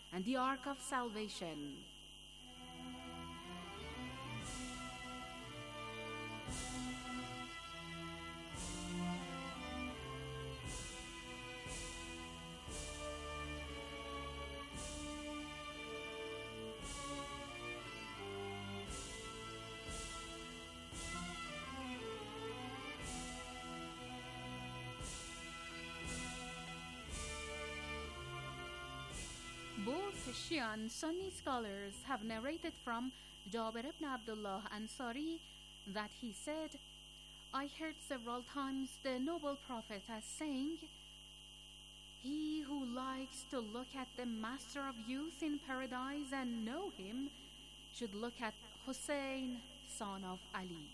and the ark of salvation. Both Shia and Sunni scholars have narrated from Jabir ibn Abdullah Ansari that he said, I heard several times the noble Prophet as saying, he who likes to look at the Master of Youth in paradise and know him should look at Hussein, son of Ali.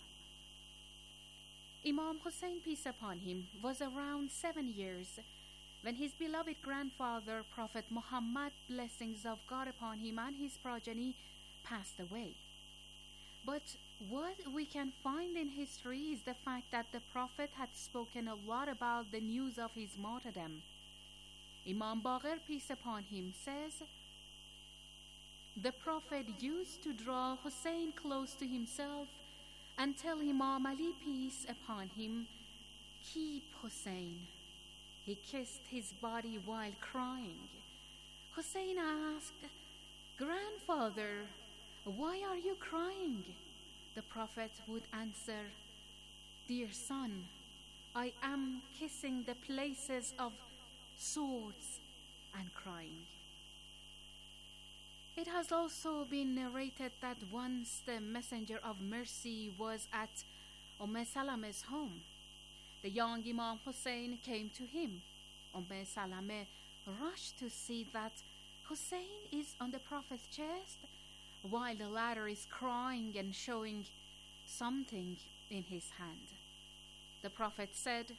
Imam Hussein, peace upon him, was around 7 years when his beloved grandfather, Prophet Muhammad, blessings of God upon him and his progeny, passed away. But what we can find in history is the fact that the Prophet had spoken a lot about the news of his martyrdom. Imam Baqir, peace upon him, says, the Prophet used to draw Hussein close to himself and tell Imam Ali, peace upon him, keep Hussein. He kissed his body while crying. Hussein asked, Grandfather, why are you crying? The Prophet would answer, Dear son, I am kissing the places of swords and crying. It has also been narrated that once the Messenger of Mercy was at Salama's home. The young Imam Hussein came to him. Salama rushed to see that Hussein is on the Prophet's chest, while the latter is crying and showing something in his hand. The Prophet said,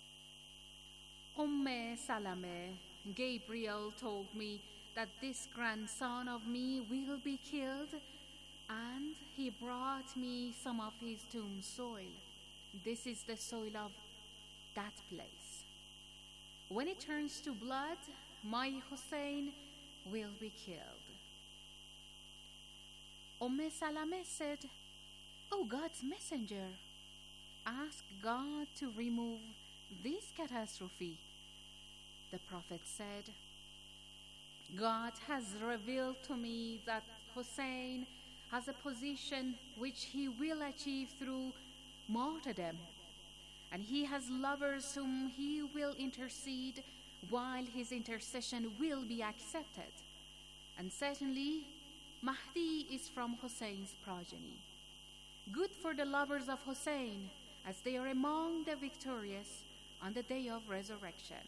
Salama, Gabriel told me that this grandson of me will be killed, and he brought me some of his tomb soil. This is the soil of that place. When it turns to blood, my Hussein will be killed. Salama said, O God's messenger, ask God to remove this catastrophe. The Prophet said, God has revealed to me that Hussein has a position which he will achieve through martyrdom, and he has lovers whom he will intercede, while his intercession will be accepted. And certainly, Mahdi is from Hussein's progeny. Good for the lovers of Hussein, as they are among the victorious on the day of resurrection.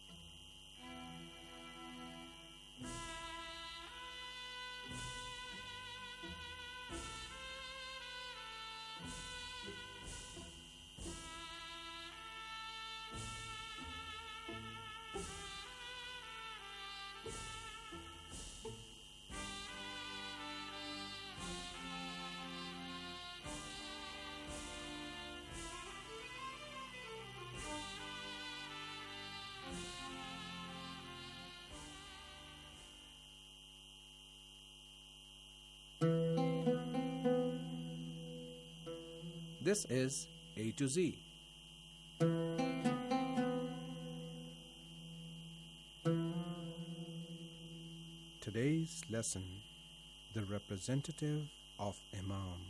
This is A to Z. Today's lesson, the representative of Imam.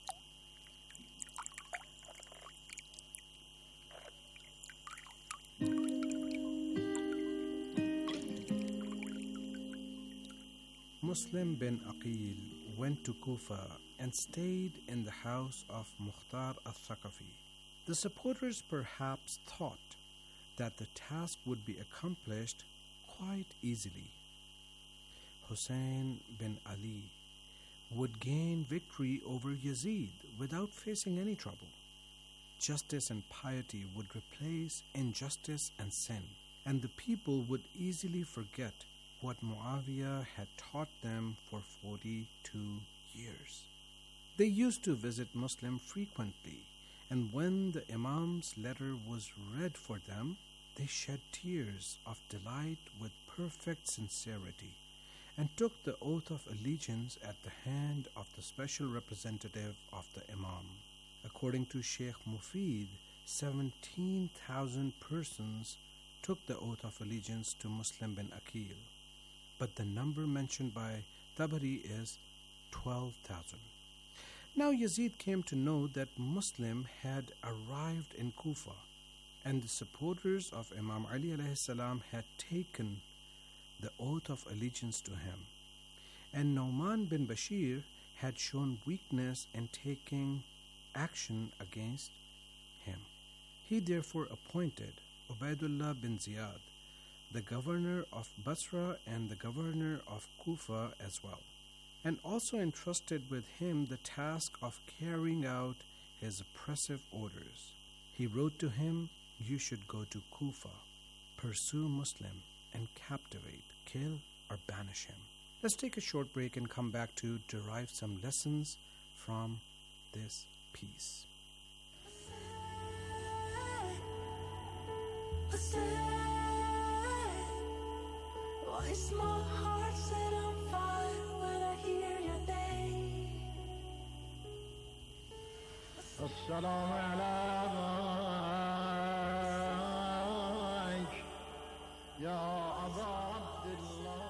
Muslim bin Aqil went to Kufa and stayed in the house of Mukhtar al-Thaqafi. The supporters perhaps thought that the task would be accomplished quite easily. Hussein bin Ali would gain victory over Yazid without facing any trouble. Justice and piety would replace injustice and sin, and the people would easily forget what Muawiyah had taught them for 42 years. They used to visit Muslim frequently, and when the Imam's letter was read for them, they shed tears of delight with perfect sincerity, and took the oath of allegiance at the hand of the special representative of the Imam. According to Sheikh Mufid, 17,000 persons took the oath of allegiance to Muslim bin Aqil, but the number mentioned by Tabari is 12,000. Now Yazid came to know that Muslim had arrived in Kufa, and the supporters of Imam Ali alayhi salam had taken the oath of allegiance to him, and Nu'man bin Bashir had shown weakness in taking action against him. He therefore appointed Ubaidullah bin Ziyad, the governor of Basra and the governor of Kufa as well, and also entrusted with him the task of carrying out his oppressive orders. He wrote to him, "You should go to Kufa, pursue Muslim, and captivate, kill, or banish him." Let's take a short break and come back to derive some lessons from this piece. Why is my heart set on fire when I hear your name? Assalamu alayk ya Aba Abdullah.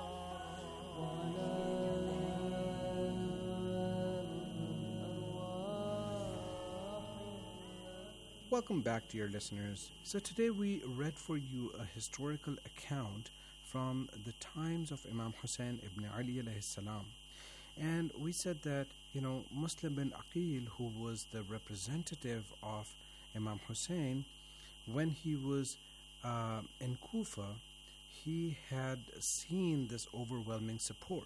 Welcome back, dear listeners. So today we read for you a historical account from the times of Imam Hussein ibn Ali alayhi salam. And we said that, Muslim bin Aqil, who was the representative of Imam Hussein, when he was in Kufa, he had seen this overwhelming support.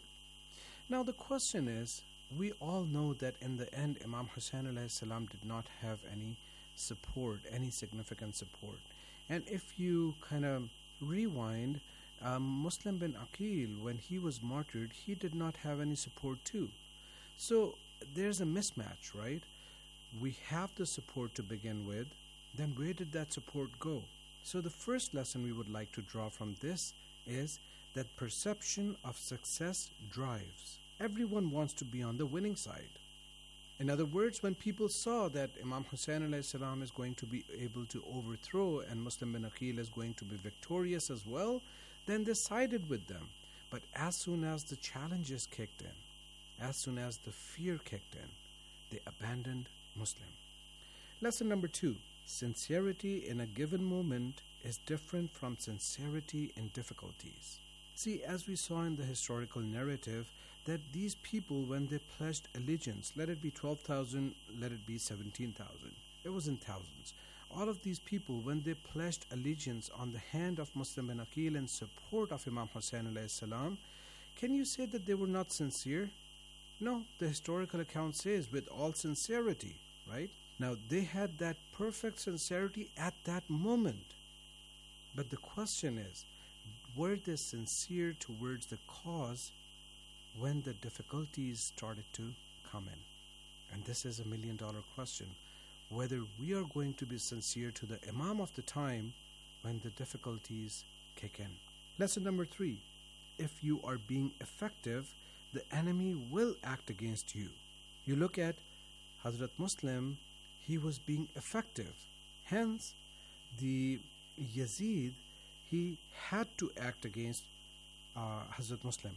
Now the question is, we all know that in the end Imam Hussein alayhi salam did not have any support, any significant support. And if you kind of rewind, Muslim bin Aqil, when he was martyred, he did not have any support too. So there's a mismatch, right? We have the support to begin with, then where did that support go? So the first lesson we would like to draw from this is that perception of success drives. Everyone wants to be on the winning side. In other words, when people saw that Imam Hussein alayhi salam is going to be able to overthrow and Muslim bin Aqil is going to be victorious as well, then they sided with them. But as soon as the challenges kicked in, as soon as the fear kicked in, they abandoned Muslim. Lesson number 2. Sincerity in a given moment is different from sincerity in difficulties. See, as we saw in the historical narrative, that these people, when they pledged allegiance, let it be 12,000, let it be 17,000, it was in thousands. All of these people, when they pledged allegiance on the hand of Muslim bin Aqil in support of Imam Hussein alayhi salam, can you say that they were not sincere? No, the historical account says with all sincerity, right? Now, they had that perfect sincerity at that moment. But the question is, were they sincere towards the cause when the difficulties started to come in? And this is $1 million question, whether we are going to be sincere to the Imam of the time when the difficulties kick in. Lesson number 3. If you are being effective, the enemy will act against you. You look at Hazrat Muslim, he was being effective. Hence, the Yazid, he had to act against Hazrat Muslim.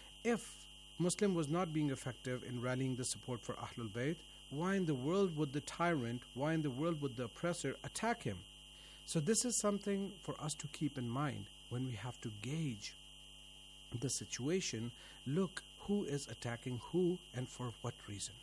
If Muslim was not being effective in rallying the support for Ahlul Bayt, why in the world would the tyrant, why in the world would the oppressor attack him? So this is something for us to keep in mind when we have to gauge the situation. Look who is attacking who and for what reason.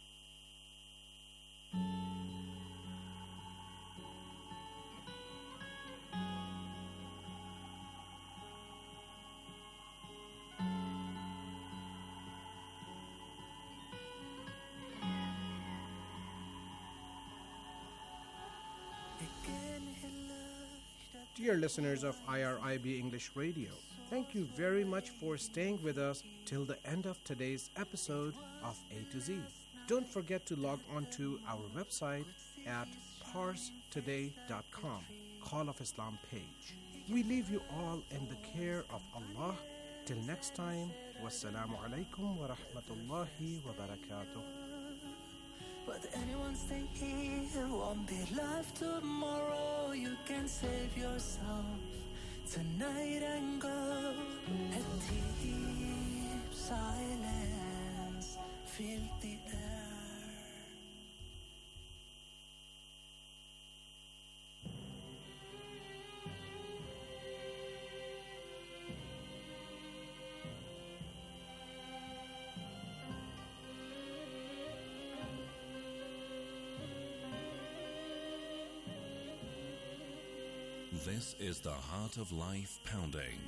Dear listeners of IRIB English Radio, thank you very much for staying with us till the end of today's episode of A to Z. Don't forget to log on to our website at parstoday.com, Call of Islam page. We leave you all in the care of Allah. Till next time, Wassalamu alaikum wa rahmatullahi wa barakatuh. But anyone stay here won't be alive tomorrow. You can save yourself tonight and go. A deep silence, feel the air. This is the Heart of Life Pounding.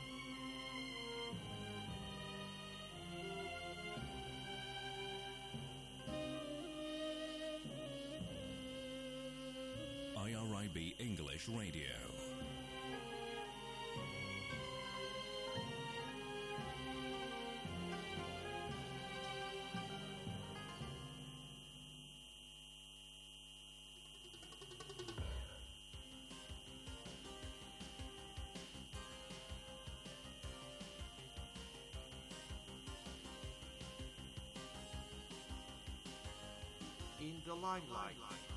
IRIB English Radio. In the limelight.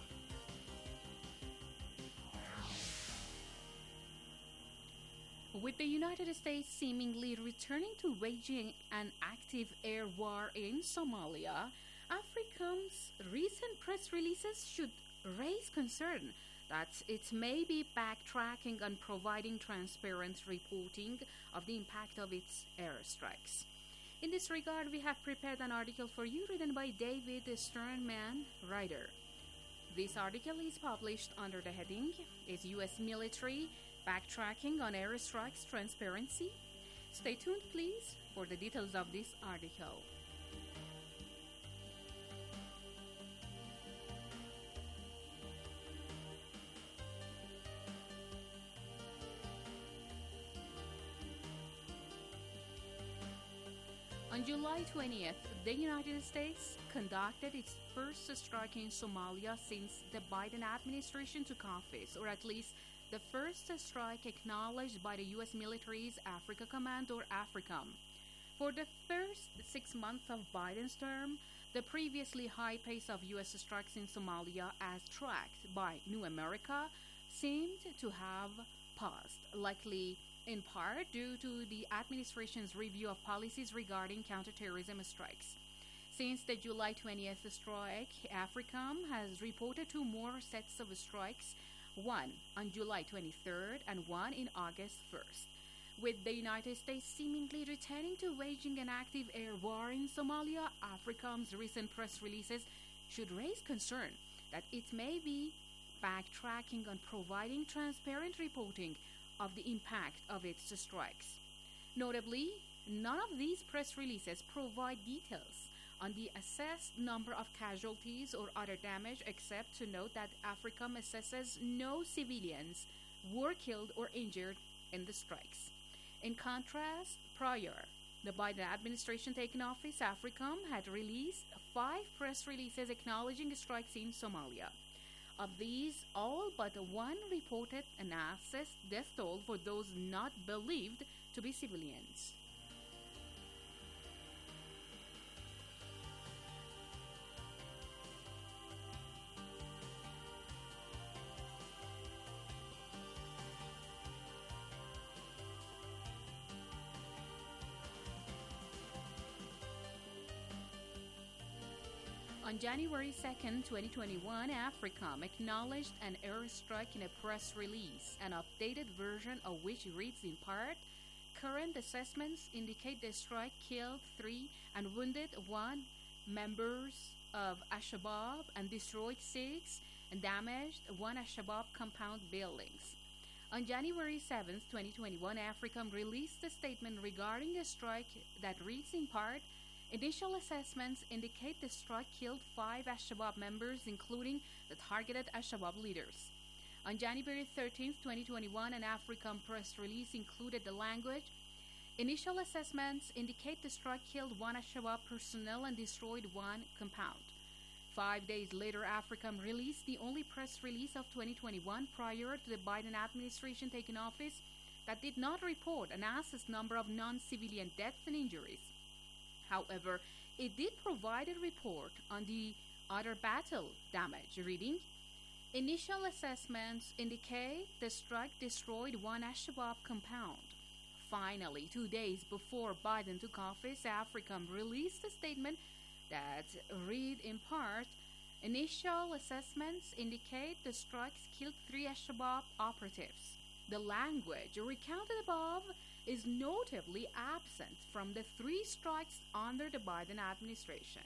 With the United States seemingly returning to waging an active air war in Somalia, AFRICOM's recent press releases should raise concern that it may be backtracking on providing transparent reporting of the impact of its airstrikes. In this regard, we have prepared an article for you written by David Sternman, writer. This article is published under the heading, Is U.S. Military Backtracking on Airstrikes Transparency? Stay tuned, please, for the details of this article. On July 20th, the United States conducted its first strike in Somalia since the Biden administration took office, or at least the first strike acknowledged by the U.S. military's Africa Command, or AFRICOM. For the first 6 months of Biden's term, the previously high pace of U.S. strikes in Somalia, as tracked by New America, seemed to have paused, likely in part due to the administration's review of policies regarding counterterrorism strikes. Since the July 20th strike, AFRICOM has reported 2 more sets of strikes, one on July 23rd and one in August 1st. With the United States seemingly returning to waging an active air war in Somalia, AFRICOM's recent press releases should raise concern that it may be backtracking on providing transparent reporting of the impact of its strikes. Notably, none of these press releases provide details on the assessed number of casualties or other damage, except to note that AFRICOM assesses no civilians were killed or injured in the strikes. In contrast, prior the Biden administration taking office, AFRICOM had released 5 press releases acknowledging strikes in Somalia. Of these, all but one reported an assessed death toll for those not believed to be civilians. On January 2nd, 2021, AFRICOM acknowledged an airstrike in a press release, an updated version of which reads in part, "Current assessments indicate the strike killed 3 and wounded 1 members of Al-Shabaab and destroyed 6 and damaged 1 Al-Shabaab compound buildings." On January 7th, 2021, AFRICOM released a statement regarding the strike that reads in part, "Initial assessments indicate the strike killed 5 Al-Shabaab members, including the targeted Al-Shabaab leaders." On January 13th, 2021, an AFRICOM press release included the language, "Initial assessments indicate the strike killed 1 Al-Shabaab personnel and destroyed 1 compound." 5 days later, AFRICOM released the only press release of 2021 prior to the Biden administration taking office, that did not report an assessed number of non-civilian deaths and injuries. However, it did provide a report on the other battle damage, reading, initial assessments indicate the strike destroyed one Al-Shabaab compound. Finally, 2 days before Biden took office, AFRICOM released a statement that read in part, initial assessments indicate the strikes killed 3 Al-Shabaab operatives. The language recounted above is notably absent from the 3 strikes under the Biden administration.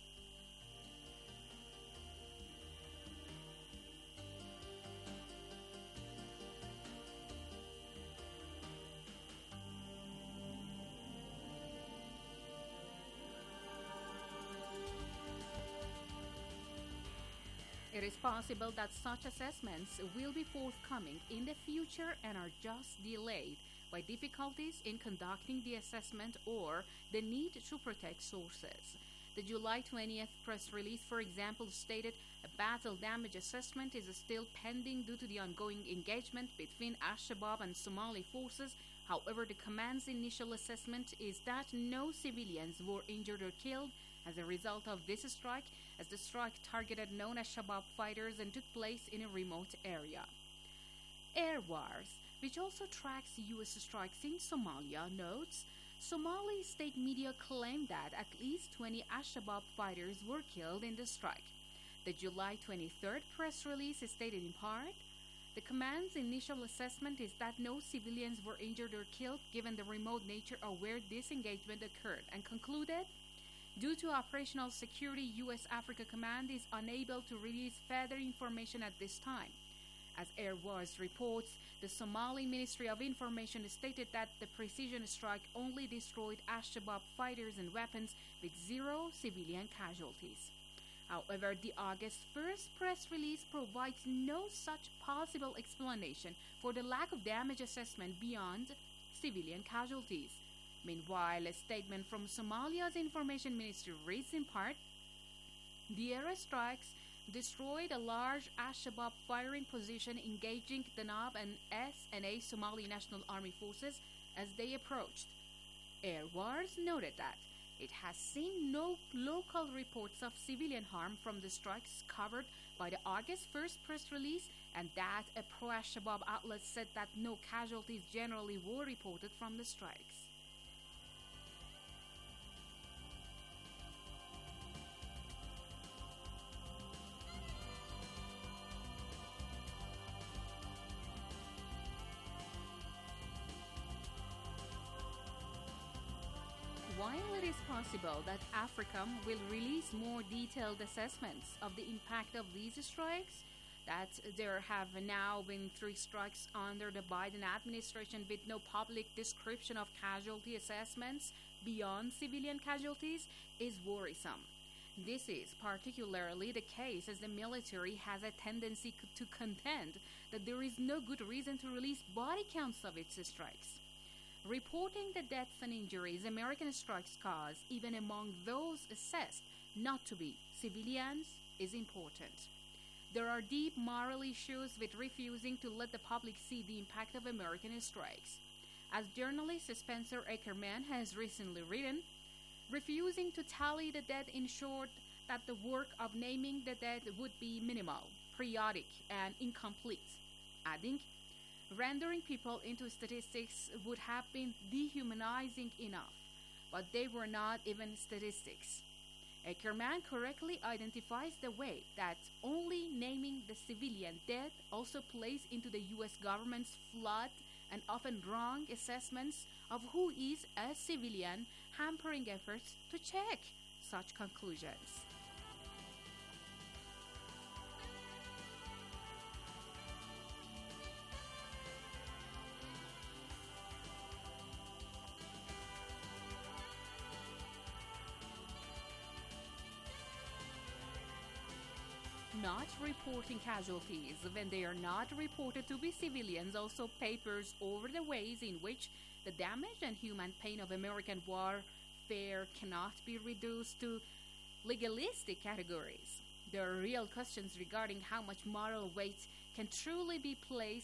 It is possible that such assessments will be forthcoming in the future and are just delayed by difficulties in conducting the assessment or the need to protect sources. The July 20th press release, for example, stated a battle damage assessment is still pending due to the ongoing engagement between Al-Shabaab and Somali forces. However, the command's initial assessment is that no civilians were injured or killed as a result of this strike, as the strike targeted known as Shabaab fighters and took place in a remote area. Air Wars, which also tracks U.S. strikes in Somalia, notes Somali state media claimed that at least 20 Al-Shabaab fighters were killed in the strike. The July 23rd press release stated in part, the command's initial assessment is that no civilians were injured or killed given the remote nature of where this engagement occurred, and concluded, due to operational security, U.S. Africa Command is unable to release further information at this time. As Air Wars reports, the Somali Ministry of Information stated that the precision strike only destroyed Al-Shabaab fighters and weapons with 0 civilian casualties. However, the August 1st press release provides no such possible explanation for the lack of damage assessment beyond civilian casualties. Meanwhile, a statement from Somalia's information ministry reads in part, the airstrikes destroyed a large Al-Shabaab firing position engaging the NAB and SNA Somali National Army forces as they approached. Air Wars noted that it has seen no local reports of civilian harm from the strikes covered by the August 1st press release, and that a pro-Al-Shabaab outlet said that no casualties generally were reported from the strikes. While it is possible that AFRICOM will release more detailed assessments of the impact of these strikes, that there have now been 3 strikes under the Biden administration with no public description of casualty assessments beyond civilian casualties, is worrisome. This is particularly the case as the military has a tendency to contend that there is no good reason to release body counts of its strikes. Reporting the deaths and injuries American strikes cause, even among those assessed not to be civilians, is important. There are deep moral issues with refusing to let the public see the impact of American strikes. As journalist Spencer Ackerman has recently written, refusing to tally the dead ensured that the work of naming the dead would be minimal, periodic, and incomplete, adding, rendering people into statistics would have been dehumanizing enough, but they were not even statistics. Ackerman correctly identifies the way that only naming the civilian dead also plays into the U.S. government's flawed and often wrong assessments of who is a civilian, hampering efforts to check such conclusions. Not reporting casualties when they are not reported to be civilians also papers over the ways in which the damage and human pain of American warfare cannot be reduced to legalistic categories. There are real questions regarding how much moral weight can truly be placed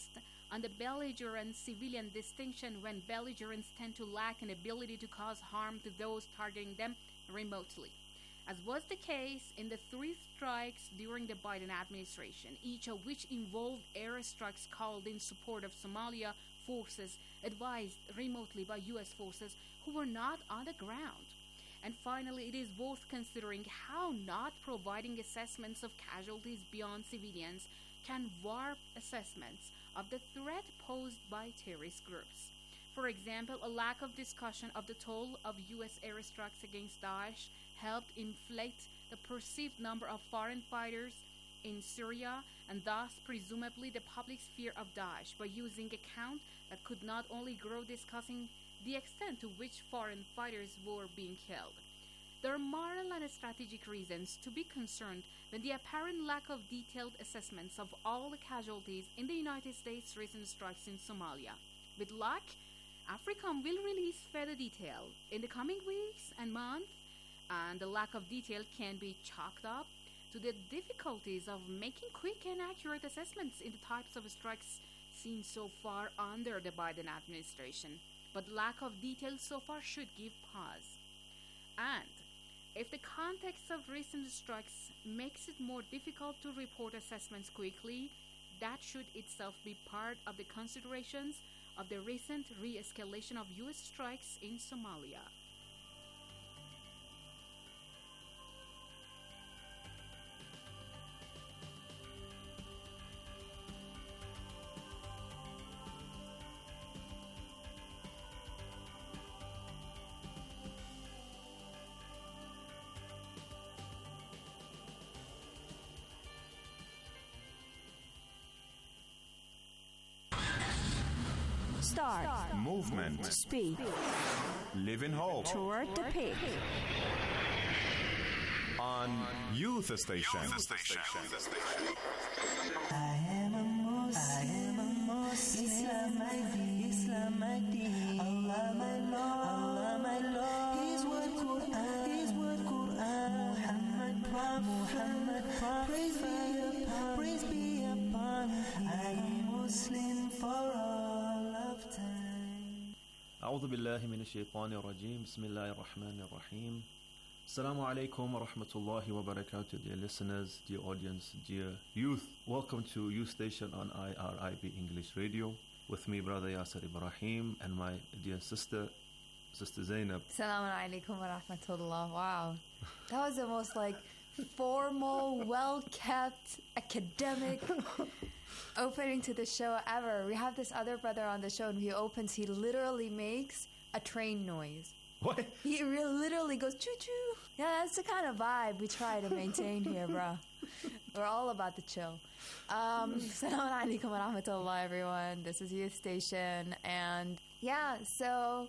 on the belligerent-civilian distinction when belligerents tend to lack an ability to cause harm to those targeting them remotely, as was the case in the 3 strikes during the Biden administration, each of which involved airstrikes called in support of Somalia forces advised remotely by U.S. forces who were not on the ground. And finally, it is worth considering how not providing assessments of casualties beyond civilians can warp assessments of the threat posed by terrorist groups. For example, a lack of discussion of the toll of U.S. airstrikes against Daesh helped inflate the perceived number of foreign fighters in Syria and thus presumably the public's fear of Daesh by using a count that could not only grow discussing the extent to which foreign fighters were being killed. There are moral and strategic reasons to be concerned when the apparent lack of detailed assessments of all the casualties in the United States' recent strikes in Somalia. With luck, AFRICOM will release further detail in the coming weeks and months, and the lack of detail can be chalked up to the difficulties of making quick and accurate assessments in the types of strikes seen so far under the Biden administration. But lack of detail so far should give pause. And if the context of recent strikes makes it more difficult to report assessments quickly, that should itself be part of the considerations of the recent re-escalation of U.S. strikes in Somalia. Start. Movement. Speak. Live in hope. Toward the peak. On Youth Station. I am a Muslim. Islam my deen. Allah my Lord. His word Quran. Muhammad Prophet. Praise be upon him. I am Muslim for all of time. أعوذ بالله من الشيطان الرجيم بسم الله الرحمن الرحيم. Assalamu alaikum wa rahmatullahi wa barakatuh, dear listeners, dear audience, dear youth. Welcome to Youth Station on IRIB English Radio with me, Brother Yasser Ibrahim, and my dear sister Zainab. Assalamu alaikum wa rahmatullah. Wow. That was the most formal, well-kept, academic opening to the show ever. We have this other brother on the show, and he opens, he literally makes a train noise. What? He literally goes choo-choo. Yeah, that's the kind of vibe we try to maintain here, bro. We're all about the chill. Assalamu alaikum wa rahmatullah, everyone. This is Youth Station. And yeah, so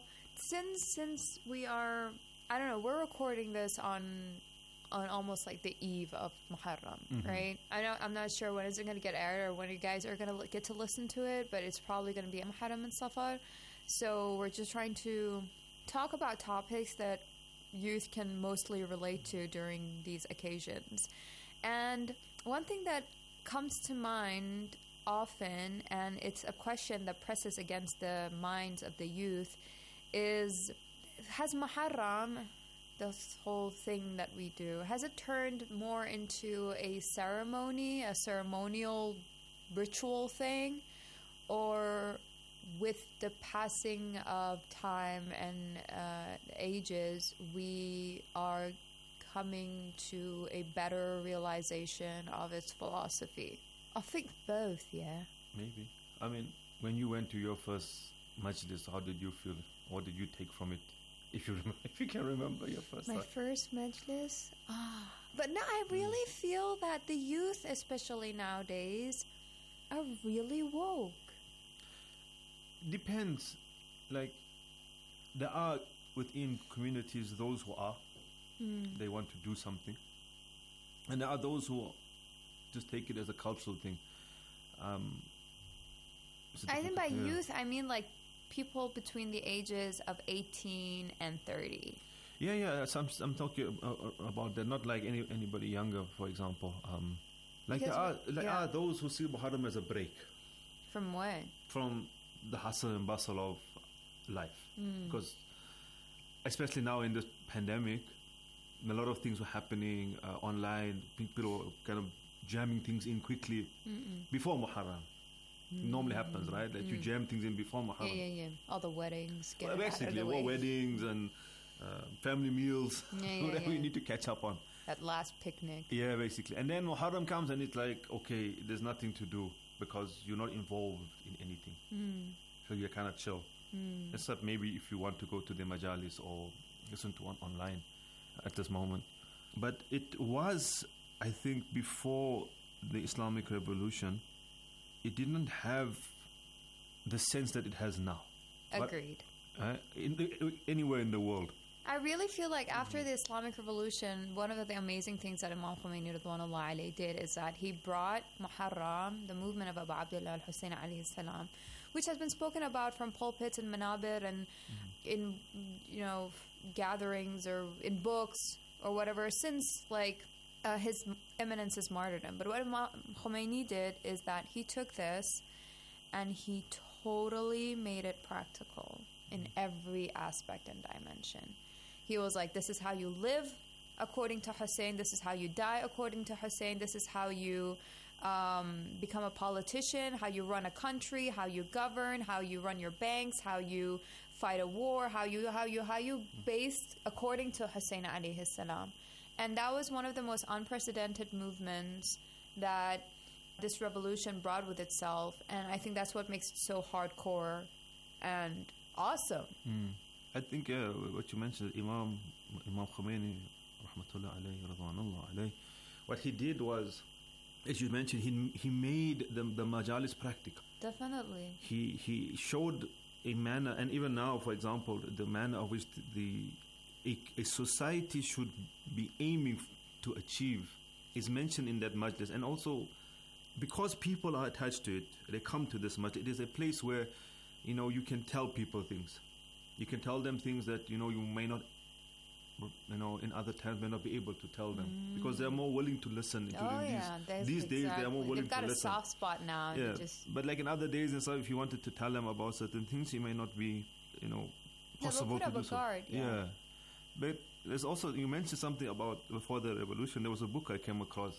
since we are, I don't know, we're recording this on almost like the eve of Muharram, right? I'm not sure when it's going to get aired or when you guys are going to get to listen to it, but it's probably going to be Muharram and Safar. So we're just trying to talk about topics that youth can mostly relate to during these occasions. And one thing that comes to mind often, and it's a question that presses against the minds of the youth, is, has Muharram, this whole thing that we do, has it turned more into a ceremony, a ceremonial ritual thing, or with the passing of time and ages, we are coming to a better realization of its philosophy? I think both, yeah. Maybe. I mean, when you went to your first majlis, how did you feel? What did you take from it? If you can remember your first time. First majlis? But no, I really feel that the youth, especially nowadays, are really woke. Depends. Like, there are within communities those who are, they want to do something, and there are those who just take it as a cultural thing. I think by youth, I mean like people between the ages of 18 and 30. Yeah. I'm talking about that. Not like anybody younger, for example. There are those who see Muharram as a break. From what? From the hustle and bustle of life. Because especially now in this pandemic, a lot of things were happening online. People were kind of jamming things in quickly before Muharram. Normally happens, right? That you jam things in before Muharram. Yeah. All the weddings. Get Well, it out of basically, the all way. weddings and family meals, Yeah, whatever yeah. you need to catch up on. That last picnic. Yeah, basically. And then Muharram comes and it's like, okay, there's nothing to do because you're not involved in anything. So you're kind of chill. Except maybe if you want to go to the majalis or listen to one online at this moment. But it was, I think, before the Islamic Revolution, it didn't have the sense that it has now. Agreed. Anywhere in the world. I really feel like after the Islamic Revolution, one of the amazing things that Imam Khomeini Ridwanullah alayhi did is that he brought Muharram, the movement of Abu Abdullah al-Hussein alayhi salam, which has been spoken about from pulpits and manabir and in, gatherings or in books or whatever since his eminence's martyrdom. But what Imam Khomeini did is that he took this and he totally made it practical in every aspect and dimension. He was like, this is how you live according to Hussein. This is how you die according to Hussein. This is how you become a politician, how you run a country, how you govern, how you run your banks, how you fight a war, how you based according to Hussein alayhi salam. And that was one of the most unprecedented movements that this revolution brought with itself. And I think that's what makes it so hardcore and awesome. I think what you mentioned, Imam Khomeini, rahmatullah alayhi, radwanullah alayhi, what he did was, as you mentioned, he made the majalis practical. Definitely. He showed a manner, and even now, for example, the manner of which a society should be aiming to achieve is mentioned in that majlis. And also, because people are attached to it, they come to this majlis. It is a place where, you can tell people things. You can tell them things that, you may not, in other times may not be able to tell them. Because they're more willing to listen. These days, they are more willing to listen. They've got a soft spot now. Yeah, but like in other days and stuff, if you wanted to tell them about certain things, it may not be, possible to do so. Guard, yeah. But there's also, you mentioned something about before the revolution. There was a book I came across.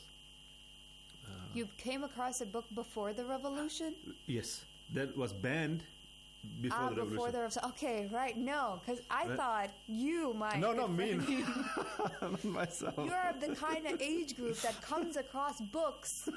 You came across a book before the revolution? Yes, that was banned before the revolution. Okay, right. No, because I thought you might. No, not me. Not myself. You're the kind of age group that comes across books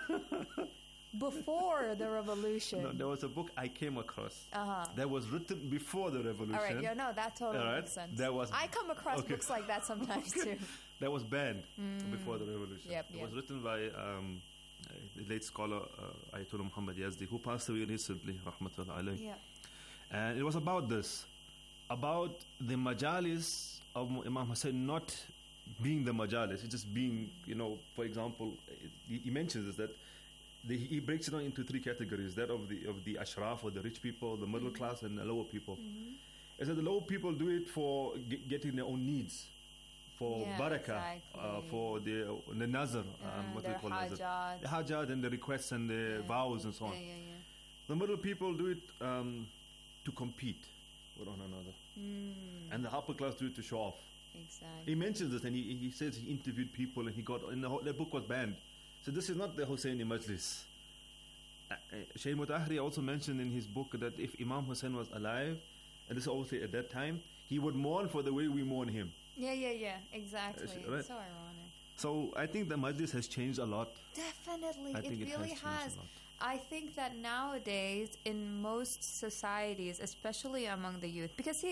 before the revolution. No, there was a book I came across that was written before the revolution. All right, that totally makes sense. I come across books like that sometimes too. That was banned before the revolution. It was written by the late scholar Ayatollah Muhammad Yazdi, who passed away recently, rahmatullah alayhi. Yeah. And it was about this, about the majalis of Imam Hussein not being the majalis, it's just being, for example, he mentions this, that he breaks it down into three categories, that of the ashraf, or the rich people, the middle class, and the lower people. He said the lower people do it for getting their own needs, for barakah, for the nazar, what we call nazar, the hajat and the requests and the vows and so on. The middle people do it to compete with one another, and the upper class do it to show off. Exactly. He mentions this, and he says he interviewed people, and he got the book was banned. So this is not the Husseini Majlis. Shaykh Mutahri also mentioned in his book that if Imam Hussein was alive, and this obviously at that time, he would mourn for the way we mourn him. Yeah, exactly. Right. It's so ironic. So I think the Majlis has changed a lot. Definitely, it really has. I think that nowadays in most societies, especially among the youth, because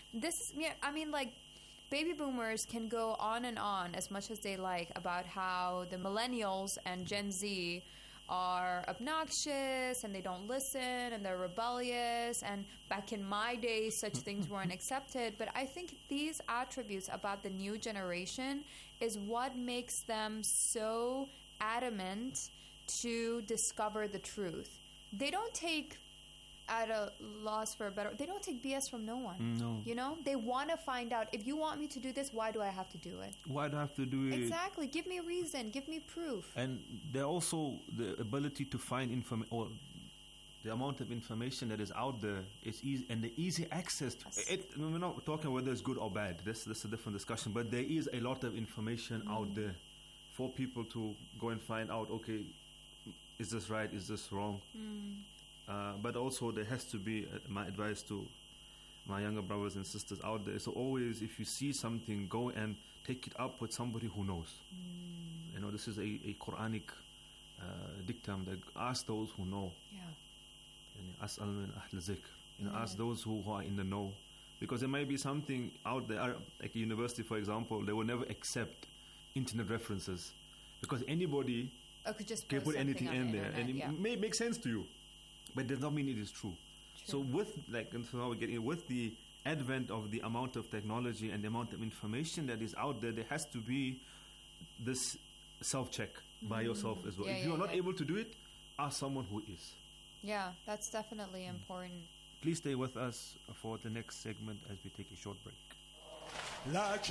baby boomers can go on and on as much as they like about how the millennials and Gen Z are obnoxious and they don't listen and they're rebellious, and back in my days such things weren't accepted. But I think these attributes about the new generation is what makes them so adamant to discover the truth. They don't take at a loss for a better, they don't take BS from no one. No. They want to find out, if you want me to do this, why do I have to do it? Why do I have to do it? Exactly. Give me a reason. Give me proof. And there also the ability to find information, or the amount of information that is out there is easy, and the easy access to Yes. it. We're not talking whether it's good or bad. This is a different discussion. But there is a lot of information out there for people to go and find out. Okay, is this right? Is this wrong? But also there has to be my advice to my younger brothers and sisters out there. So always, if you see something, go and take it up with somebody who knows. You know, this is a Quranic dictum that ask those who know. Yeah. As'al min ahl zikr. Ask those who are in the know. Because there may be something out there, like a university, for example, they will never accept internet references. Because anybody Could just can put something anything on in the there. internet, And yeah. it may make sense to you, but it does not mean it is true. So with, and so now we're getting, with the advent of the amount of technology and the amount of information that is out there, there has to be this self-check by yourself as well. Yeah, If you are not yeah. able to do it, ask someone who is. Yeah, that's definitely important. Please stay with us for the next segment as we take a short break. لك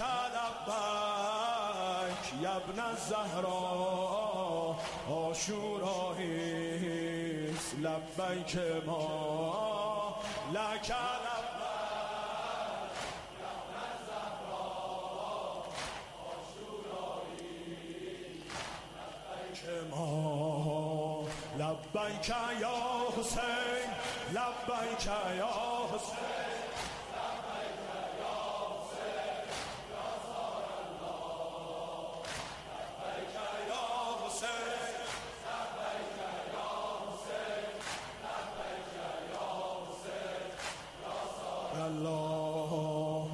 لبيك يا ابن الزهراء عاشوراییست لبیک ما لك لبیک ما لبیک یا حسین لبیک یا حسین Allah.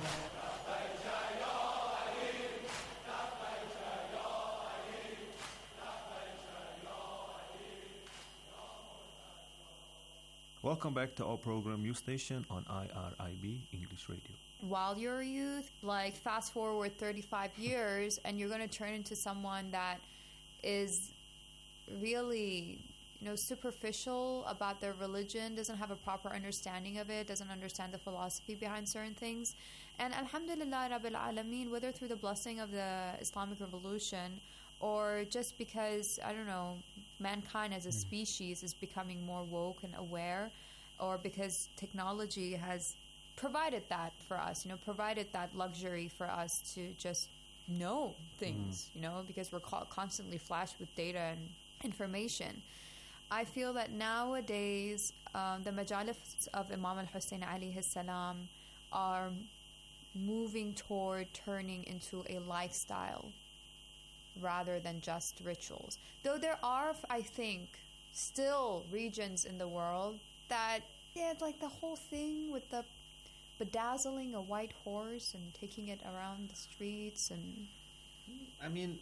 Welcome back to our program, Youth Station on IRIB English Radio. While you're a youth, like fast forward 35 years, and you're going to turn into someone that is really, superficial about their religion, doesn't have a proper understanding of it, doesn't understand the philosophy behind certain things. And alhamdulillah rabbil alameen, whether through the blessing of the Islamic Revolution or just because, mankind as a species is becoming more woke and aware, or because technology has provided that for us, provided that luxury for us to just know things, because we're constantly flashed with data and information. I feel that nowadays the majalis of Imam al-Hussein alayhi salam are moving toward turning into a lifestyle rather than just rituals. Though there are, I think, still regions in the world that, like the whole thing with the bedazzling a white horse and taking it around the streets and... I mean...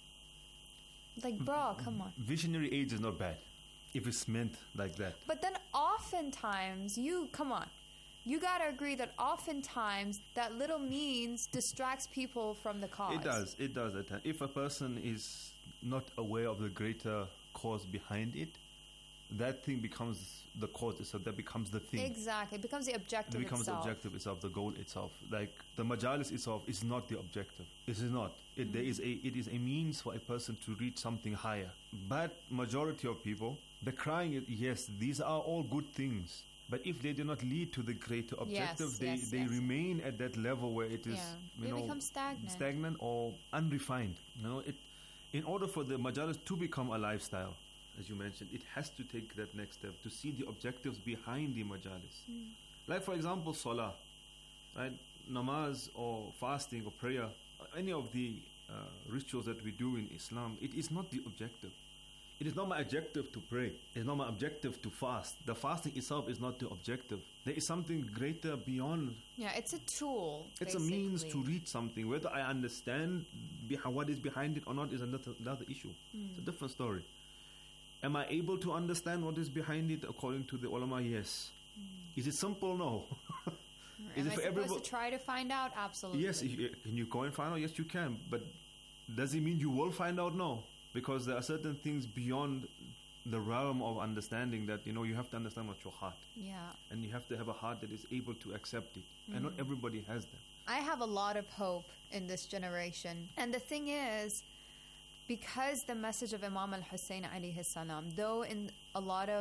Like, bro, come on. Visionary age is not bad if it's meant like that. But then oftentimes, you gotta agree that oftentimes that little means distracts people from the cause. It does at times. If a person is not aware of the greater cause behind it, that thing becomes the cause itself, that becomes the thing. Exactly, it becomes the objective It becomes itself. the objective itself, the goal itself. Like the majalis itself is not the objective. It is not. It is a means for a person to reach something higher. But majority of people, the crying is, yes, these are all good things. But if they do not lead to the greater objective, they remain at that level where it is, they become stagnant or unrefined. In order for the majalis to become a lifestyle, as you mentioned, it has to take that next step to see the objectives behind the majalis. Like, for example, salah, right? Namaz or fasting or prayer, any of the rituals that we do in Islam, it is not the objective. It is not my objective to pray. It is not my objective to fast. The fasting itself is not the objective. There is something greater beyond. Yeah, it's a tool. It's basically a means to reach something. Whether I understand what is behind it or not is another issue. It's a different story. Am I able to understand what is behind it according to the ulama? Yes. Is it simple? No. Am I supposed to try to find out? Absolutely. Yes. Can you go and find out? Yes, you can. But does it mean you will find out? No. Because there are certain things beyond the realm of understanding that, you have to understand what's your heart. Yeah. And you have to have a heart that is able to accept it. And not everybody has that. I have a lot of hope in this generation. And the thing is, because the message of Imam al-Hussein alayhi salam, though in a lot of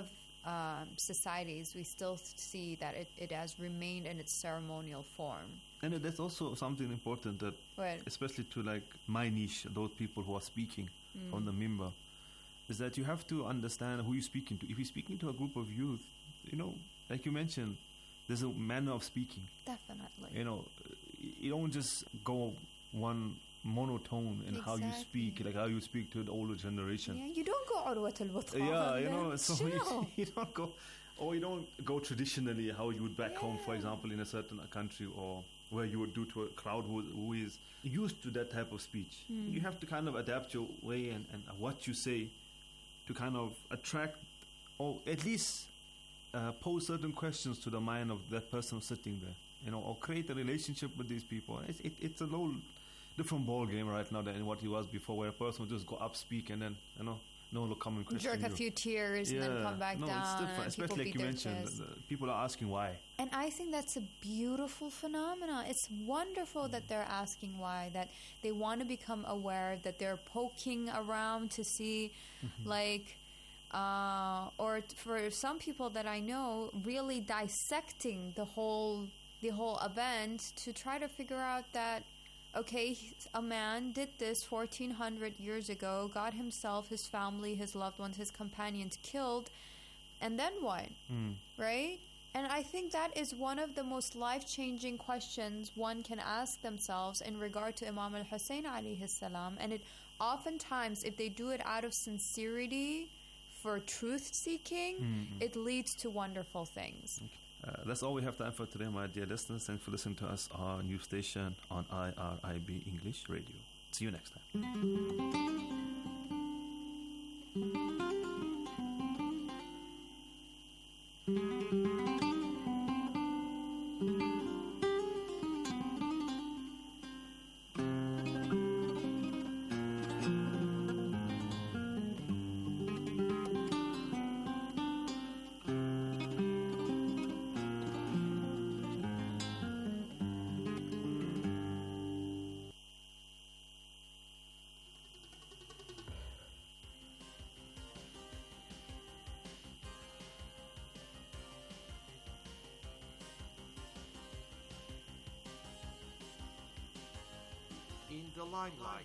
societies, we still see that it has remained in its ceremonial form. And that's also something important that, Right. especially to like my niche, those people who are speaking on the mimbar, is that you have to understand who you're speaking to. If you're speaking to a group of youth, like you mentioned, there's a manner of speaking. Definitely. You don't just go one monotone in how you speak, Exactly. like how you speak to the older generation. Yeah, you don't go Urwat al-Wuthqa. Yeah, so Chill. you don't go, or you don't go traditionally how you would back home, for example, in a certain country, or where you would do to a crowd who is used to that type of speech. You have to kind of adapt your way and what you say to kind of attract, or at least pose certain questions to the mind of that person sitting there, or create a relationship with these people. It's a whole different ball game right now than what it was before, where a person would just go up, speak, and then no one will come and question Jerk a you. few tears and then come back no, down. it's different, and especially people like you beat their mentioned. chest. People are asking why. And I think that's a beautiful phenomenon. It's wonderful that they're asking why, that they want to become aware, that they're poking around to see, or for some people that I know, really dissecting the whole event to try to figure out that, okay, a man did this 1400 years ago, got himself, his family, his loved ones, his companions killed, and then what? Right? And I think that is one of the most life-changing questions one can ask themselves in regard to Imam al-Hussein alayhi salam. And it oftentimes, if they do it out of sincerity for truth-seeking, it leads to wonderful things. That's all we have time for today, my dear listeners. Thanks for listening to us on our new station on IRIB English Radio. See you next time. In the limelight.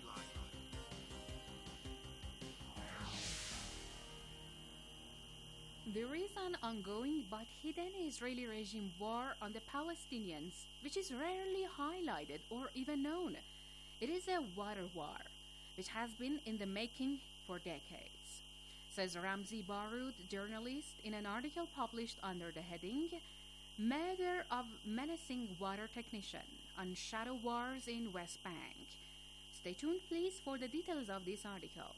There is an ongoing but hidden Israeli regime war on the Palestinians, which is rarely highlighted or even known. It is a water war, which has been in the making for decades, says Ramzi Baroud, journalist, in an article published under the heading Murder of Menacing Water Technician on Shadow Wars in West Bank. Stay tuned, please, for the details of this article.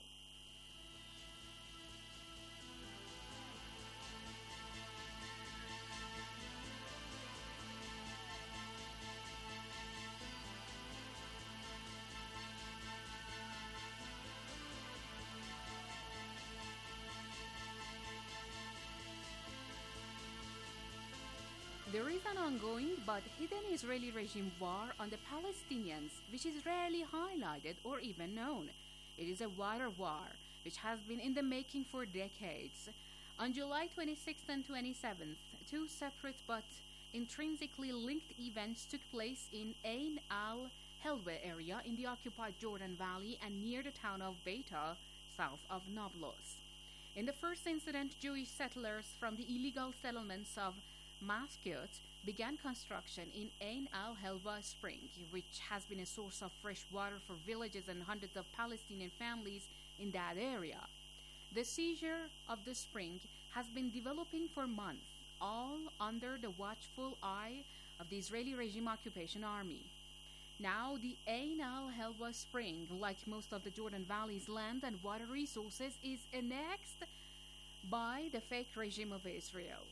There is an ongoing but hidden Israeli regime war on the Palestinians, which is rarely highlighted or even known. It is a water war, which has been in the making for decades. On July 26th and 27th, two separate but intrinsically linked events took place in Ain al-Helwa area in the occupied Jordan Valley and near the town of Beita, south of Nablus. In the first incident, Jewish settlers from the illegal settlements of Maskut began construction in Ain al-Helwa spring, which has been a source of fresh water for villages and hundreds of Palestinian families in that area. The seizure of the spring has been developing for months, all under the watchful eye of the Israeli regime occupation army. Now, the Ain al-Helwa spring, like most of the Jordan Valley's land and water resources, is annexed by the fake regime of Israel.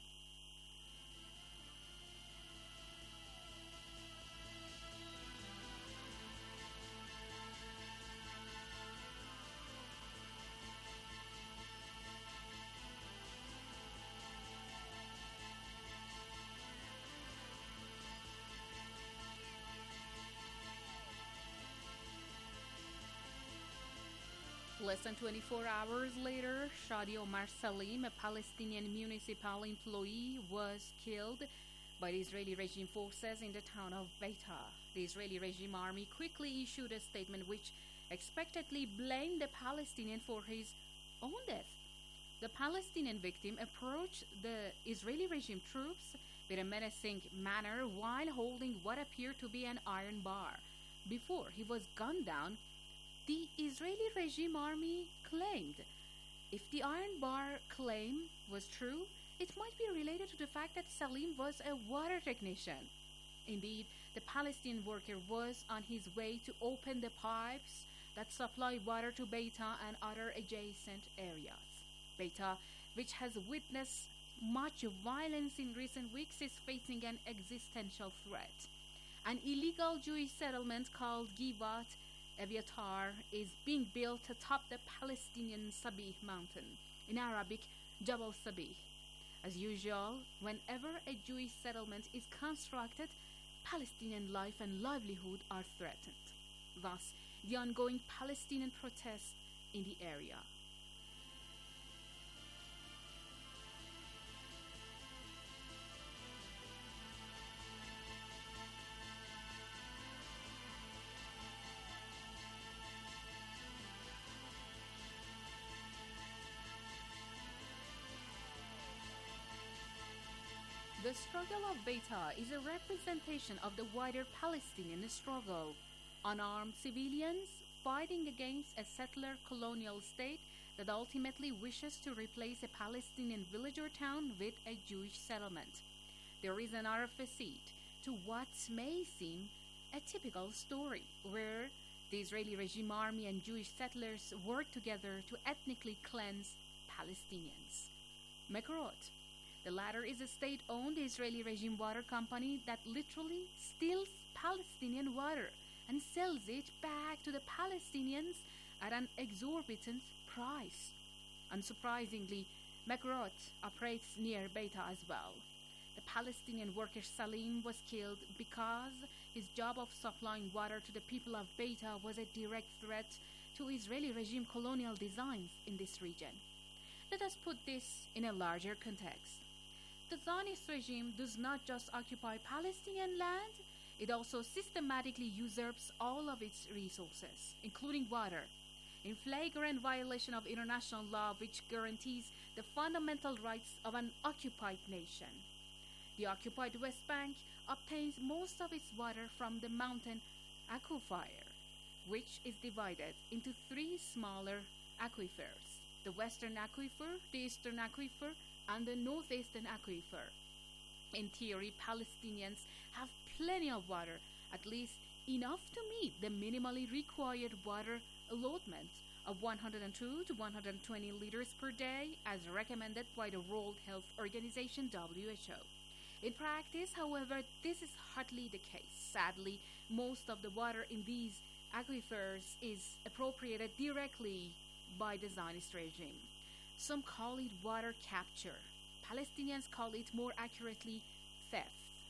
Less than 24 hours later, Shadi Omar Salim, a Palestinian municipal employee, was killed by the Israeli regime forces in the town of Beita. The Israeli regime army quickly issued a statement which expectedly blamed the Palestinian for his own death. The Palestinian victim approached the Israeli regime troops with a menacing manner while holding what appeared to be an iron bar. Before he was gunned down, the Israeli regime army claimed. If the iron bar claim was true, it might be related to the fact that Salim was a water technician. Indeed, the Palestinian worker was on his way to open the pipes that supply water to Beita and other adjacent areas. Beita, which has witnessed much violence in recent weeks, is facing an existential threat. An illegal Jewish settlement called Givat Eviatar is being built atop the Palestinian Sabih mountain, in Arabic Jabal Sabih. As usual, whenever a Jewish settlement is constructed, Palestinian life and livelihood are threatened. Thus, the ongoing Palestinian protests in the area. The struggle of Beita is a representation of the wider Palestinian struggle. Unarmed civilians fighting against a settler colonial state that ultimately wishes to replace a Palestinian village or town with a Jewish settlement. There is an opposite to what may seem a typical story, where the Israeli regime army and Jewish settlers work together to ethnically cleanse Palestinians. Mekorot. The latter is a state-owned Israeli regime water company that literally steals Palestinian water and sells it back to the Palestinians at an exorbitant price. Unsurprisingly, Mekorot operates near Beita as well. The Palestinian worker Salim was killed because his job of supplying water to the people of Beita was a direct threat to Israeli regime colonial designs in this region. Let us put this in a larger context. The Zionist regime does not just occupy Palestinian land, it also systematically usurps all of its resources, including water, in flagrant violation of international law which guarantees the fundamental rights of an occupied nation. The occupied West Bank obtains most of its water from the mountain aquifer, which is divided into three smaller aquifers: the Western Aquifer, the Eastern Aquifer, and the Northeastern Aquifer. In theory, Palestinians have plenty of water, at least enough to meet the minimally required water allotment of 102 to 120 liters per day, as recommended by the World Health Organization (WHO). In practice, however, this is hardly the case. Sadly, most of the water in these aquifers is appropriated directly by the Zionist regime. Some call it water capture. Palestinians call it more accurately theft.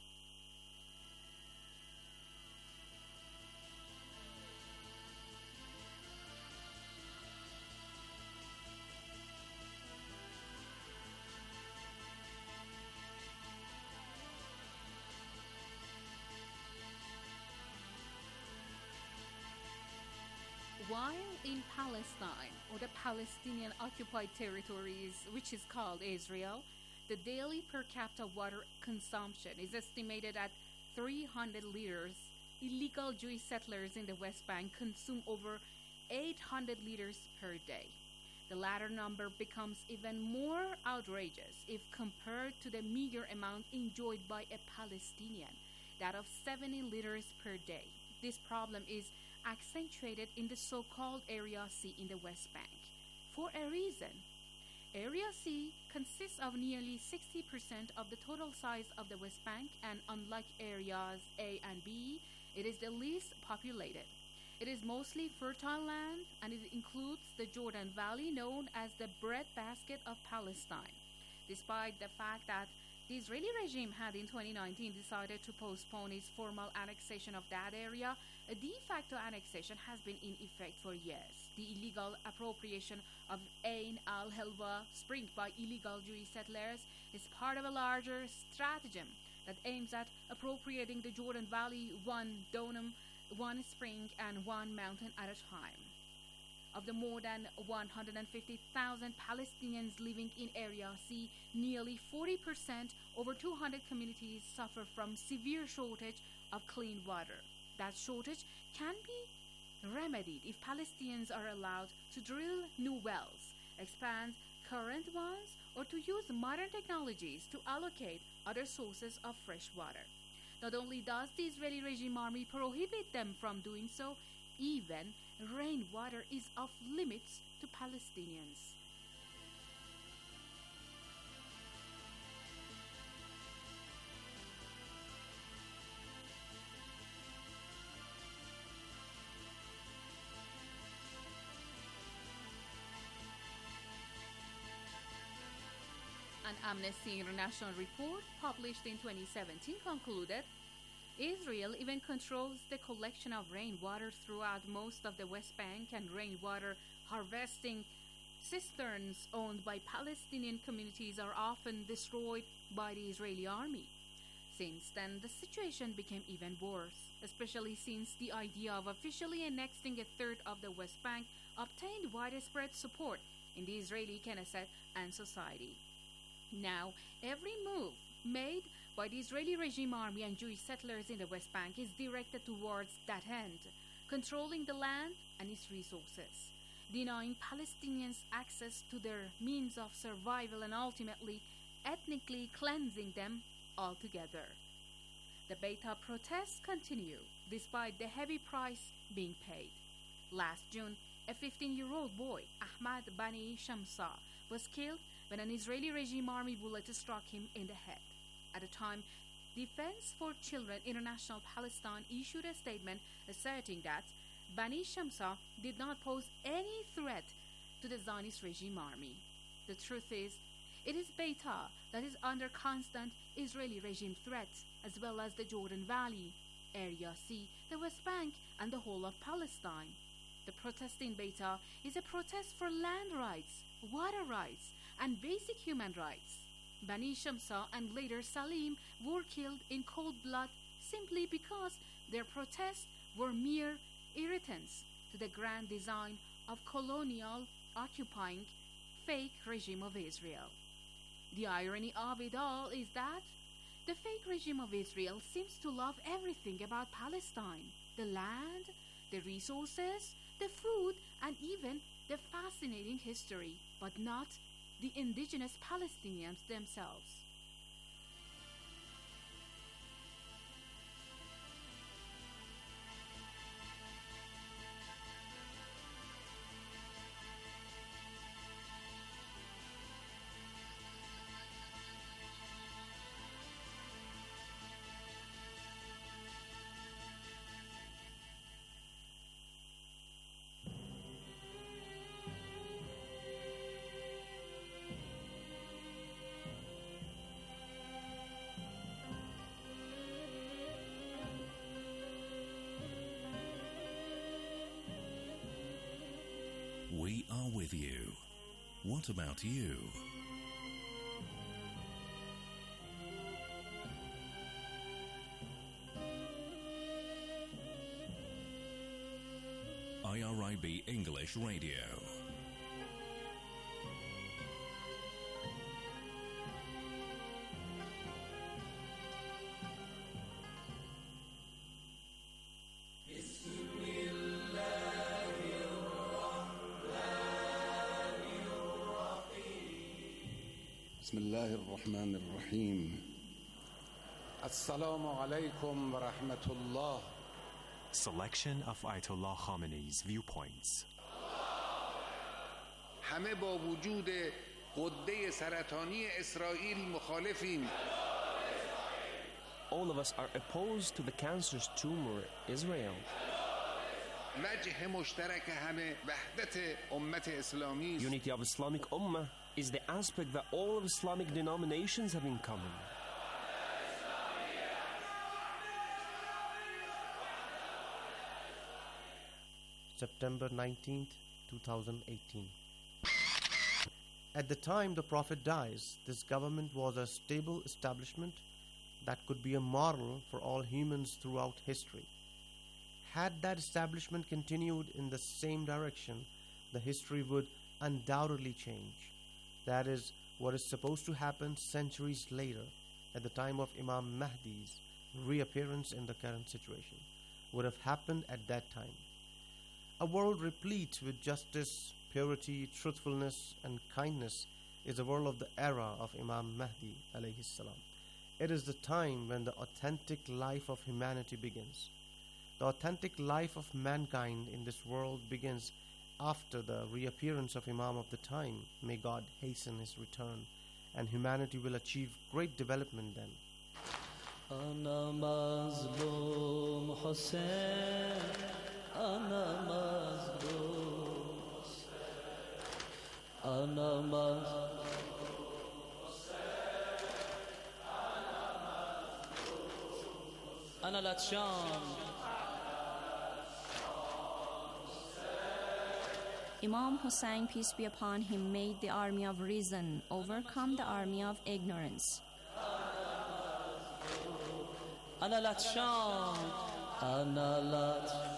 While in Palestine, or the Palestinian occupied territories, which is called Israel, the daily per capita water consumption is estimated at 300 liters. Illegal Jewish settlers in the West Bank consume over 800 liters per day. The latter number becomes even more outrageous if compared to the meager amount enjoyed by a Palestinian, that of 70 liters per day. This problem is accentuated in the so-called Area C in the West Bank. For a reason, Area C consists of nearly 60% of the total size of the West Bank, and unlike areas A and B, it is the least populated. It is mostly fertile land, and it includes the Jordan Valley, known as the breadbasket of Palestine. Despite the fact that the Israeli regime had in 2019 decided to postpone its formal annexation of that area, A de facto annexation has been in effect for years. The illegal appropriation of Ain al-Helwa spring by illegal Jewish settlers is part of a larger stratagem that aims at appropriating the Jordan Valley one donum, one spring, and one mountain at a time. Of the more than 150,000 Palestinians living in Area C, nearly 40%, over 200 communities, suffer from severe shortage of clean water. That shortage can be remedied if Palestinians are allowed to drill new wells, expand current ones, or to use modern technologies to allocate other sources of fresh water. Not only does the Israeli regime army prohibit them from doing so, even rainwater is off limits to Palestinians. An Amnesty International report published in 2017 concluded Israel even controls the collection of rainwater throughout most of the West Bank, and rainwater harvesting cisterns owned by Palestinian communities are often destroyed by the Israeli army. Since then, the situation became even worse, especially since the idea of officially annexing a third of the West Bank obtained widespread support in the Israeli Knesset and society. Now, every move made by the Israeli regime army and Jewish settlers in the West Bank is directed towards that end, controlling the land and its resources, denying Palestinians access to their means of survival, and ultimately ethnically cleansing them altogether. The Beita protests continue despite the heavy price being paid. Last June, a 15-year-old boy, Ahmad Bani Shamsa, was killed when an Israeli regime army bullet struck him in the head. At the time, Defense for Children International Palestine issued a statement asserting that Bani Shamsa did not pose any threat to the Zionist regime army. The truth is, it is Beita that is under constant Israeli regime threat, as well as the Jordan Valley, Area C, the West Bank, and the whole of Palestine. The protest in Beita is a protest for land rights, water rights, and basic human rights. Bani Shamsa and later Salim were killed in cold blood simply because their protests were mere irritants to the grand design of colonial, occupying, fake regime of Israel. The irony of it all is that the fake regime of Israel seems to love everything about Palestine: the land, the resources, the food, and even the fascinating history, but not the indigenous Palestinians themselves. We are with you. What about you? IRIB English Radio. بسم الله الرحمن الرحيم السلام عليكم ورحمة الله. Selection of Ayatollah Khamenei's viewpoints. همه با وجود غده سرطانی اسرائیل مخالفیم. All of us are opposed to the cancerous tumor, Israel. وجه مشترک همه وحدت امت اسلامی است. Unity of Islamic Ummah is the aspect that all of Islamic denominations have in common. September 19th, 2018. At the time the Prophet dies, this government was a stable establishment that could be a model for all humans throughout history. Had that establishment continued in the same direction, the history would undoubtedly change. That is what is supposed to happen centuries later, at the time of Imam Mahdi's reappearance in the current situation, would have happened at that time. A world replete with justice, purity, truthfulness, and kindness is the world of the era of Imam Mahdi alayhi salam. It is the time when the authentic life of humanity begins. The authentic life of mankind in this world begins after the reappearance of Imam of the time. May God hasten his return, and humanity will achieve great development then. أنا مظلوم حسين أنا مظلوم أنا مظلوم أنا لاتشان Imam Hussein, peace be upon him, made the army of reason overcome the army of ignorance. أنا لاتشان أنا لاتشان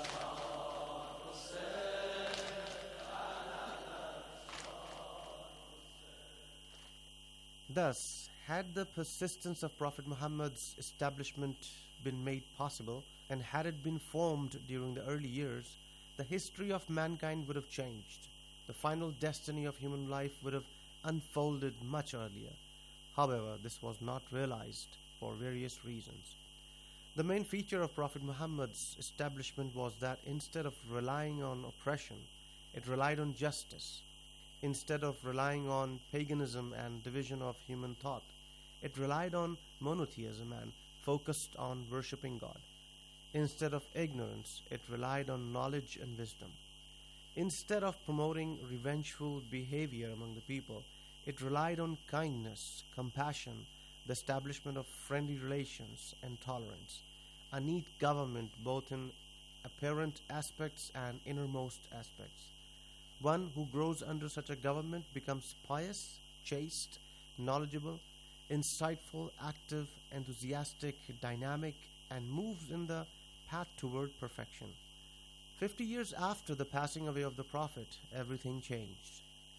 Thus, had the persistence of Prophet Muhammad's establishment been made possible, and had it been formed during the early years, the history of mankind would have changed. The final destiny of human life would have unfolded much earlier. However, this was not realized for various reasons. The main feature of Prophet Muhammad's establishment was that instead of relying on oppression, it relied on justice. Instead of relying on paganism and division of human thought, it relied on monotheism and focused on worshipping God. Instead of ignorance, it relied on knowledge and wisdom. Instead of promoting revengeful behavior among the people, it relied on kindness, compassion, the establishment of friendly relations and tolerance, a neat government both in apparent aspects and innermost aspects. One who grows under such a government becomes pious, chaste, knowledgeable, insightful, active, enthusiastic, dynamic, and moves in the path toward perfection. 50 years after the passing away of the Prophet, everything changed.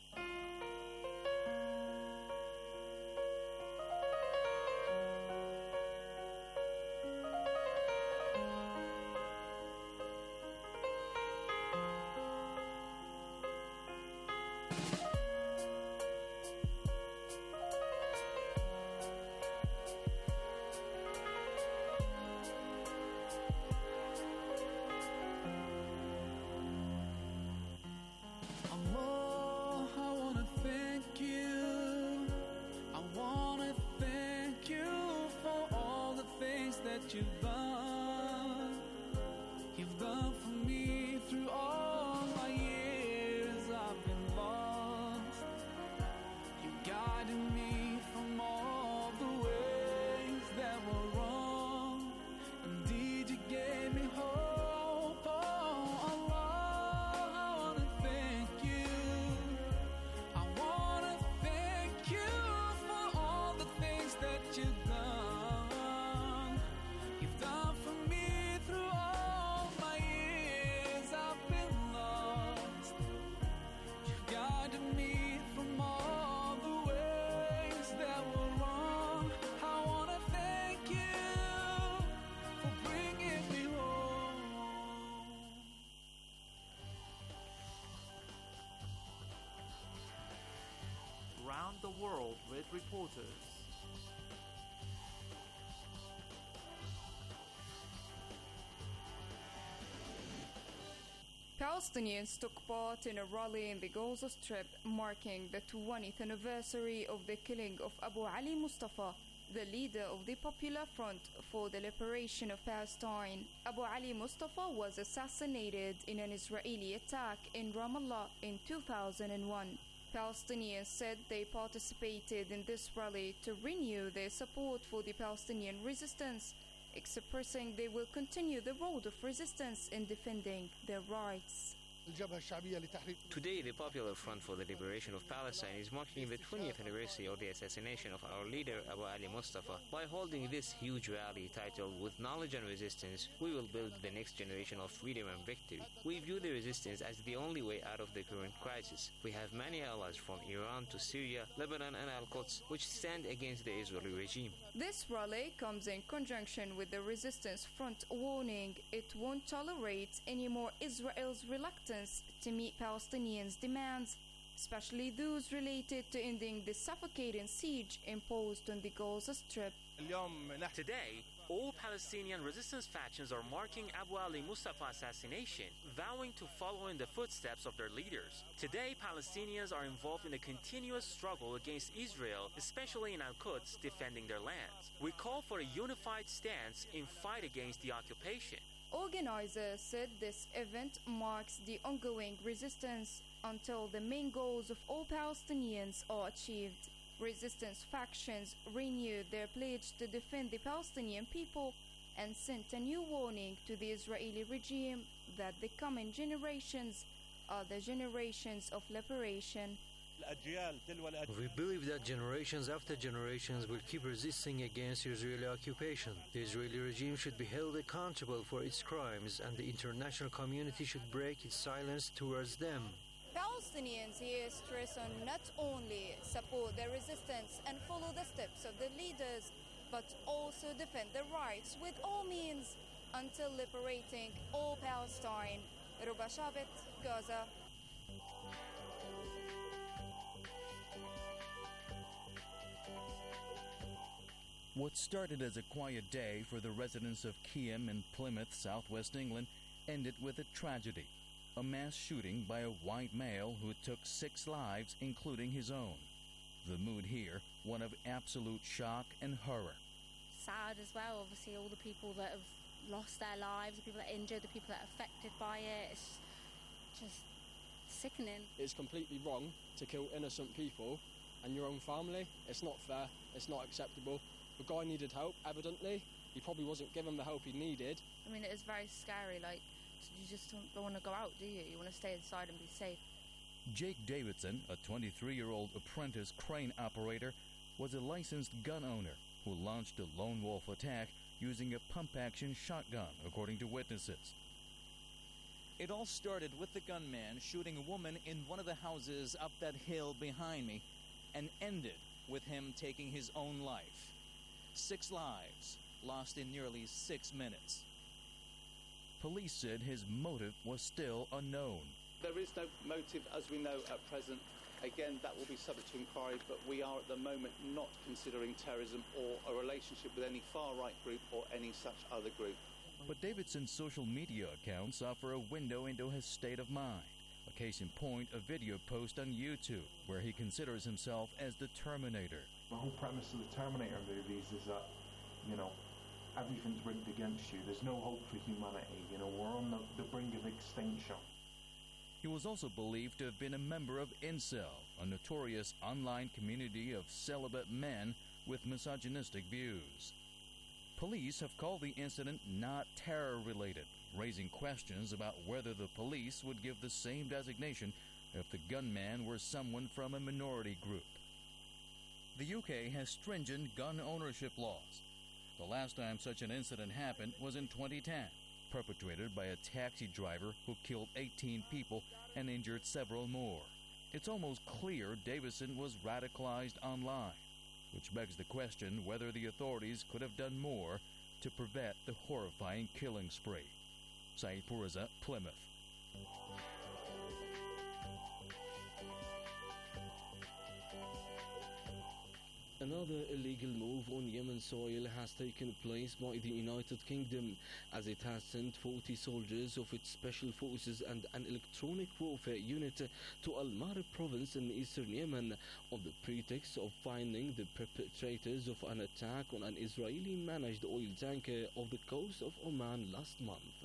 Allah, I wanna thank you. I wanna thank you for all the things that you've done. You've done for me through all my years I've been lost. You guided me from all the ways that were wrong. Indeed, you gave me hope. Oh, Allah, I wanna thank you. I wanna thank you for all the things that you've done. You've done for me through all my years I've been lost. You've guided me from all the ways that were wrong. I wanna thank you for bringing me home. Round the world with reporters. Palestinians took part in a rally in the Gaza Strip marking the 20th anniversary of the killing of Abu Ali Mustafa, the leader of the Popular Front for the Liberation of Palestine. Abu Ali Mustafa was assassinated in an Israeli attack in Ramallah in 2001. Palestinians said they participated in this rally to renew their support for the Palestinian resistance, expressing they will continue the road of resistance in defending their rights. Today, the Popular Front for the Liberation of Palestine is marking the 20th anniversary of the assassination of our leader Abu Ali Mustafa. By holding this huge rally titled "With Knowledge and Resistance, we will build the next generation of freedom and victory," we view the resistance as the only way out of the current crisis. We have many allies from Iran to Syria, Lebanon and Al-Quds, which stand against the Israeli regime. This rally comes in conjunction with the Resistance Front warning it won't tolerate any more Israel's reluctance to meet Palestinians' demands, especially those related to ending the suffocating siege imposed on the Gaza Strip. Today, all Palestinian resistance factions are marking Abu Ali Mustafa assassination, vowing to follow in the footsteps of their leaders. Today, Palestinians are involved in a continuous struggle against Israel, especially in Al-Quds, defending their lands. We call for a unified stance in fight against the occupation. Organizers said this event marks the ongoing resistance until the main goals of all Palestinians are achieved. Resistance factions renewed their pledge to defend the Palestinian people and sent a new warning to the Israeli regime that the coming generations are the generations of liberation. We believe that generations after generations will keep resisting against Israeli occupation. The Israeli regime should be held accountable for its crimes, and the international community should break its silence towards them. Palestinians here stress on not only support their resistance and follow the steps of their leaders, but also defend their rights with all means until liberating all Palestine. Ruba Shabit, Gaza. What started as a quiet day for the residents of Keyham in Plymouth, southwest England, ended with a tragedy. A mass shooting by a white male who took 6 lives, including his own. The mood here, one of absolute shock and horror. Sad as well, obviously, all the people that have lost their lives, the people that are injured, the people that are affected by it. It's just sickening. It's completely wrong to kill innocent people and your own family. It's not fair. It's not acceptable. The guy needed help, evidently. He probably wasn't given the help he needed. I mean, it is very scary, you just don't want to go out, do you? You want to stay inside and be safe. Jake Davidson, a 23-year-old apprentice crane operator, was a licensed gun owner who launched a lone wolf attack using a pump-action shotgun, according to witnesses. It all started with the gunman shooting a woman in one of the houses up that hill behind me, and ended with him taking his own life. 6 lives lost in nearly 6 minutes. Police said his motive was still unknown. There is no motive as we know at present. Again, that will be subject to inquiry, but we are at the moment not considering terrorism or a relationship with any far-right group or any such other group. But Davidson's social media accounts offer a window into his state of mind. A case in point, a video post on YouTube where he considers himself as the Terminator. The whole premise of the Terminator movies is that, everything's rigged against you. There's no hope for humanity. We're on the brink of extinction. He was also believed to have been a member of Incel, a notorious online community of celibate men with misogynistic views. Police have called the incident not terror-related, raising questions about whether the police would give the same designation if the gunman were someone from a minority group. The UK has stringent gun ownership laws. The last time such an incident happened was in 2010, perpetrated by a taxi driver who killed 18 people and injured several more. It's almost clear Davison was radicalized online, which begs the question whether the authorities could have done more to prevent the horrifying killing spree. Saeed Puraza, Plymouth. Another illegal move on Yemen soil has taken place by the United Kingdom, as it has sent 40 soldiers of its special forces and an electronic warfare unit to Al-Marib province in eastern Yemen on the pretext of finding the perpetrators of an attack on an Israeli-managed oil tanker off the coast of Oman last month.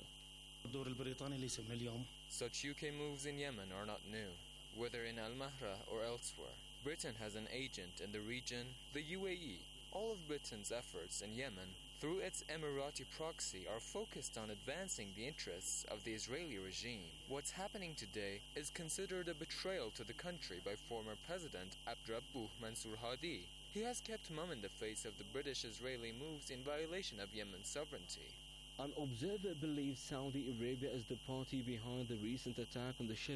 Such UK moves in Yemen are not new, whether in Al-Mahra or elsewhere. Britain has an agent in the region, the UAE. All of Britain's efforts in Yemen through its Emirati proxy, are focused on advancing the interests of the Israeli regime. What's happening today is considered a betrayal to the country by former President Abdrabbuh Mansour Hadi. He has kept mum in the face of the British-Israeli moves in violation of Yemen's sovereignty. An observer believes Saudi Arabia is the party behind the recent attack on the ship